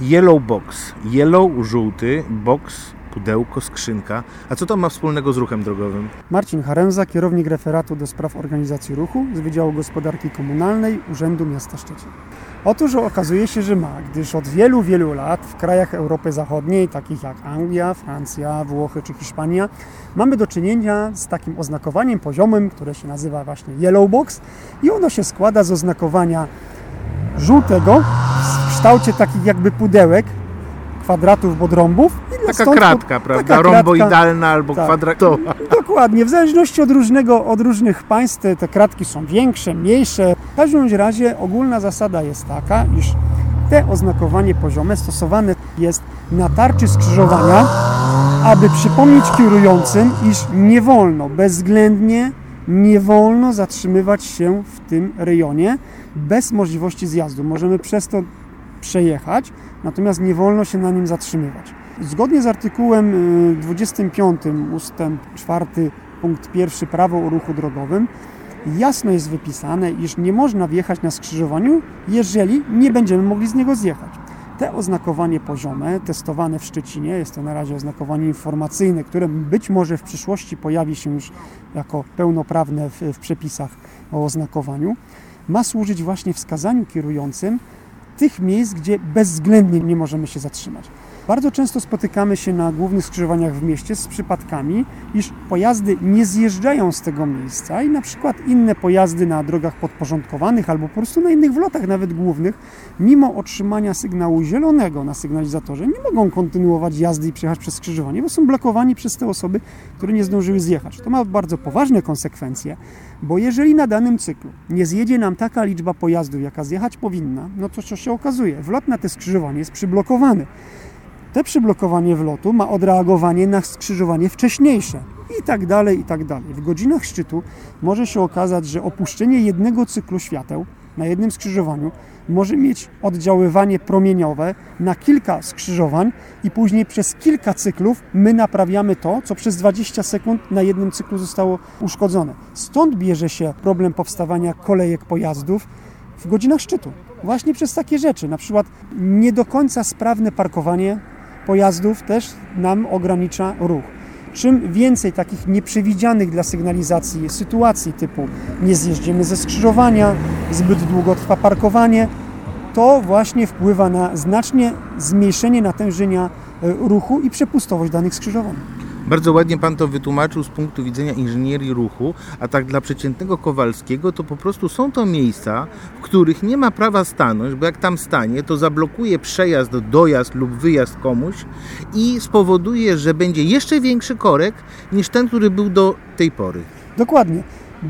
Yellow box. Yellow, żółty, box, pudełko, skrzynka. A co to ma wspólnego z ruchem drogowym? Marcin Haremza, kierownik referatu do spraw organizacji ruchu z Wydziału Gospodarki Komunalnej Urzędu Miasta Szczecin. Otóż okazuje się, że ma, gdyż od wielu, wielu lat w krajach Europy Zachodniej, takich jak Anglia, Francja, Włochy czy Hiszpania, mamy do czynienia z takim oznakowaniem poziomym, które się nazywa właśnie Yellow Box i ono się składa z oznakowania żółtego w kształcie takich jakby pudełek, kwadratów bądź rąbów. Taka kratka, prawda? Taka romboidalna albo tak, kwadratowa. Dokładnie. W zależności od różnych państw te kratki są większe, mniejsze. W każdym razie ogólna zasada jest taka, iż te oznakowanie poziome stosowane jest na tarczy skrzyżowania, aby przypomnieć kierującym, iż nie wolno, bezwzględnie nie wolno zatrzymywać się w tym rejonie bez możliwości zjazdu. Możemy przez to przejechać, natomiast nie wolno się na nim zatrzymywać. Zgodnie z artykułem 25 ustęp 4 punkt 1 Prawo o ruchu drogowym jasno jest wypisane, iż nie można wjechać na skrzyżowaniu, jeżeli nie będziemy mogli z niego zjechać. Te oznakowanie poziome, testowane w Szczecinie, jest to na razie oznakowanie informacyjne, które być może w przyszłości pojawi się już jako pełnoprawne w przepisach o oznakowaniu, ma służyć właśnie wskazaniu kierującym tych miejsc, gdzie bezwzględnie nie możemy się zatrzymać. Bardzo często spotykamy się na głównych skrzyżowaniach w mieście z przypadkami, iż pojazdy nie zjeżdżają z tego miejsca i na przykład inne pojazdy na drogach podporządkowanych albo po prostu na innych wlotach, nawet głównych, mimo otrzymania sygnału zielonego na sygnalizatorze, nie mogą kontynuować jazdy i przejechać przez skrzyżowanie, bo są blokowani przez te osoby, które nie zdążyły zjechać. To ma bardzo poważne konsekwencje, bo jeżeli na danym cyklu nie zjedzie nam taka liczba pojazdów, jaka zjechać powinna, no to co się okazuje? Wlot na te skrzyżowanie jest przyblokowany. Te przyblokowanie wlotu ma odreagowanie na skrzyżowanie wcześniejsze i tak dalej, i tak dalej. W godzinach szczytu może się okazać, że opuszczenie jednego cyklu świateł na jednym skrzyżowaniu może mieć oddziaływanie promieniowe na kilka skrzyżowań i później przez kilka cyklów my naprawiamy to, co przez 20 sekund na jednym cyklu zostało uszkodzone. Stąd bierze się problem powstawania kolejek pojazdów w godzinach szczytu. Właśnie przez takie rzeczy, na przykład nie do końca sprawne parkowanie pojazdów też nam ogranicza ruch. Czym więcej takich nieprzewidzianych dla sygnalizacji sytuacji typu nie zjeździmy ze skrzyżowania, zbyt długo trwa parkowanie, to właśnie wpływa na znacznie zmniejszenie natężenia ruchu i przepustowość danych skrzyżowań. Bardzo ładnie Pan to wytłumaczył z punktu widzenia inżynierii ruchu, a tak dla przeciętnego Kowalskiego to po prostu są to miejsca, w których nie ma prawa stanąć, bo jak tam stanie, to zablokuje przejazd, dojazd lub wyjazd komuś i spowoduje, że będzie jeszcze większy korek niż ten, który był do tej pory. Dokładnie.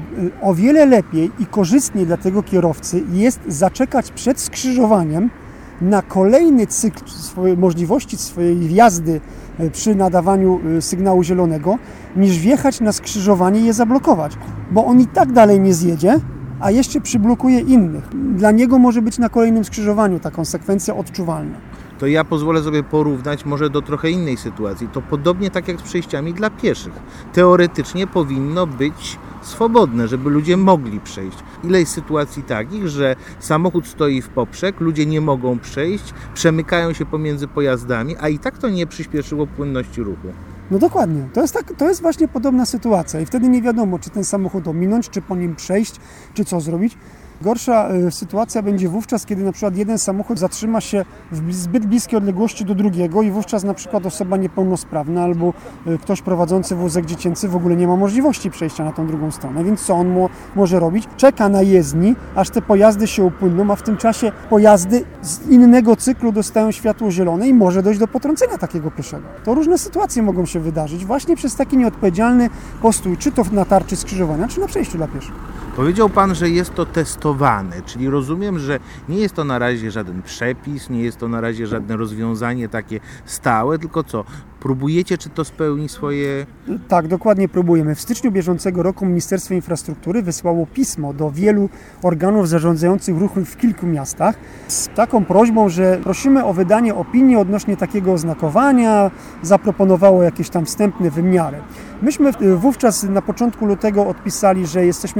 O wiele lepiej i korzystniej dla tego kierowcy jest zaczekać przed skrzyżowaniem na kolejny cykl możliwości swojej jazdy przy nadawaniu sygnału zielonego, niż wjechać na skrzyżowanie i je zablokować, bo on i tak dalej nie zjedzie, a jeszcze przyblokuje innych. Dla niego może być na kolejnym skrzyżowaniu ta konsekwencja odczuwalna. To ja pozwolę sobie porównać może do trochę innej sytuacji. To podobnie tak jak z przejściami dla pieszych. Teoretycznie powinno być swobodne, żeby ludzie mogli przejść. Ile jest sytuacji takich, że samochód stoi w poprzek, ludzie nie mogą przejść, przemykają się pomiędzy pojazdami, a i tak to nie przyspieszyło płynności ruchu. No dokładnie. To jest właśnie podobna sytuacja i wtedy nie wiadomo, czy ten samochód ominąć, czy po nim przejść, czy co zrobić. Gorsza sytuacja będzie wówczas, kiedy na przykład jeden samochód zatrzyma się w zbyt bliskiej odległości do drugiego i wówczas na przykład osoba niepełnosprawna albo ktoś prowadzący wózek dziecięcy w ogóle nie ma możliwości przejścia na tą drugą stronę. Więc co on może robić? Czeka na jezdni, aż te pojazdy się upłyną, a w tym czasie pojazdy z innego cyklu dostają światło zielone i może dojść do potrącenia takiego pieszego. To różne sytuacje mogą się wydarzyć właśnie przez taki nieodpowiedzialny postój, czy to na tarczy skrzyżowania, czy na przejściu dla pieszych. Powiedział Pan, że jest to testowane, czyli rozumiem, że nie jest to na razie żaden przepis, nie jest to na razie żadne rozwiązanie takie stałe, tylko co? Próbujecie, czy to spełni swoje... Tak, dokładnie próbujemy. W styczniu bieżącego roku Ministerstwo Infrastruktury wysłało pismo do wielu organów zarządzających ruchem w kilku miastach z taką prośbą, że prosimy o wydanie opinii odnośnie takiego oznakowania, zaproponowało jakieś tam wstępne wymiary. Myśmy wówczas na początku lutego odpisali, że jesteśmy pozytywni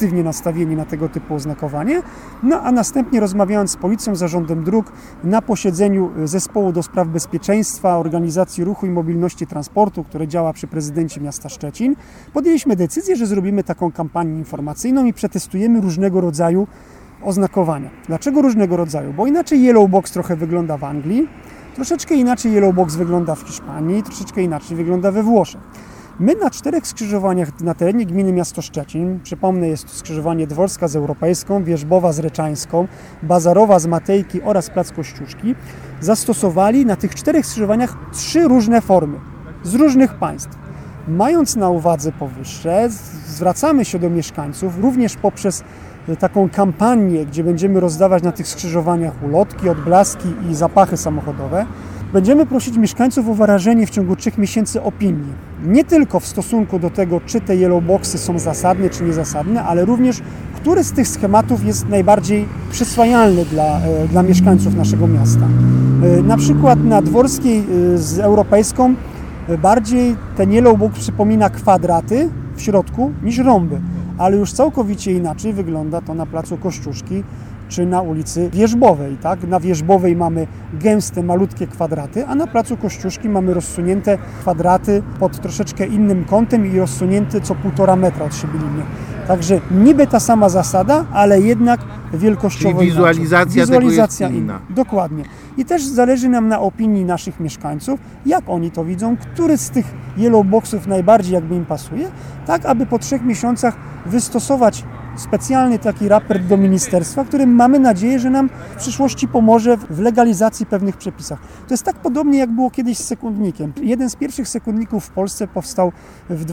pozytywnie nastawieni na tego typu oznakowanie. No a następnie rozmawiając z Policją, Zarządem Dróg na posiedzeniu Zespołu do Spraw Bezpieczeństwa, Organizacji Ruchu i Mobilności Transportu, które działa przy prezydencie miasta Szczecin, podjęliśmy decyzję, że zrobimy taką kampanię informacyjną i przetestujemy różnego rodzaju oznakowania. Dlaczego różnego rodzaju? Bo inaczej Yellow Box trochę wygląda w Anglii, troszeczkę inaczej Yellow Box wygląda w Hiszpanii, troszeczkę inaczej wygląda we Włoszech. My na 4 skrzyżowaniach na terenie gminy miasto Szczecin, przypomnę, jest to skrzyżowanie Dworska z Europejską, Wierzbowa z Reczańską, Bazarowa z Matejki oraz Plac Kościuszki, zastosowali na tych 4 skrzyżowaniach 3 różne formy z różnych państw. Mając na uwadze powyższe, zwracamy się do mieszkańców również poprzez taką kampanię, gdzie będziemy rozdawać na tych skrzyżowaniach ulotki, odblaski i zapachy samochodowe. Będziemy prosić mieszkańców o wyrażenie w ciągu 3 miesięcy opinii. Nie tylko w stosunku do tego, czy te yellow boxy są zasadne, czy niezasadne, ale również, który z tych schematów jest najbardziej przyswajalny dla mieszkańców naszego miasta. Na przykład na Dworskiej z Europejską bardziej ten yellow box przypomina kwadraty w środku niż rąby, ale już całkowicie inaczej wygląda to na Placu Kościuszki czy na ulicy Wierzbowej. Tak? Na Wierzbowej mamy gęste, malutkie kwadraty, a na Placu Kościuszki mamy rozsunięte kwadraty pod troszeczkę innym kątem i rozsunięte co 1,5 metra od siebie linie. Także niby ta sama zasada, ale jednak wielkościowo czyli wizualizacja tego jest inna. Dokładnie. I też zależy nam na opinii naszych mieszkańców, jak oni to widzą, który z tych yellow boxów najbardziej jakby im pasuje, tak aby po 3 miesiącach wystosować specjalny taki raport do ministerstwa, który mamy nadzieję, że nam w przyszłości pomoże w legalizacji pewnych przepisach. To jest tak podobnie, jak było kiedyś z sekundnikiem. Jeden z pierwszych sekundników w Polsce powstał w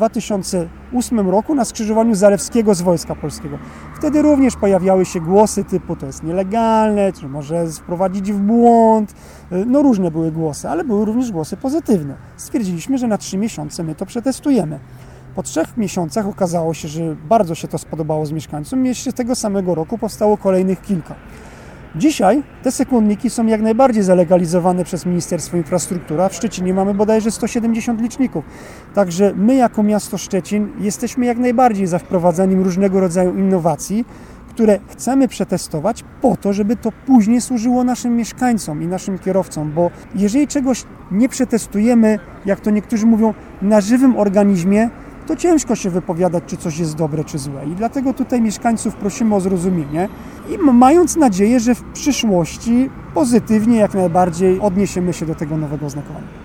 2008 roku na skrzyżowaniu Zalewskiego z Wojska Polskiego. Wtedy również pojawiały się głosy typu to jest nielegalne, czy może wprowadzić w błąd. No różne były głosy, ale były również głosy pozytywne. Stwierdziliśmy, że na 3 miesiące my to przetestujemy. Po 3 miesiącach okazało się, że bardzo się to spodobało z mieszkańcom. Jeszcze tego samego roku powstało kolejnych kilka. Dzisiaj te sekundniki są jak najbardziej zalegalizowane przez Ministerstwo Infrastruktury. W Szczecinie mamy bodajże 170 liczników. Także my jako miasto Szczecin jesteśmy jak najbardziej za wprowadzaniem różnego rodzaju innowacji, które chcemy przetestować po to, żeby to później służyło naszym mieszkańcom i naszym kierowcom, bo jeżeli czegoś nie przetestujemy, jak to niektórzy mówią, na żywym organizmie, to ciężko się wypowiadać, czy coś jest dobre, czy złe. I dlatego tutaj mieszkańców prosimy o zrozumienie i mając nadzieję, że w przyszłości pozytywnie jak najbardziej odniesiemy się do tego nowego oznakowania.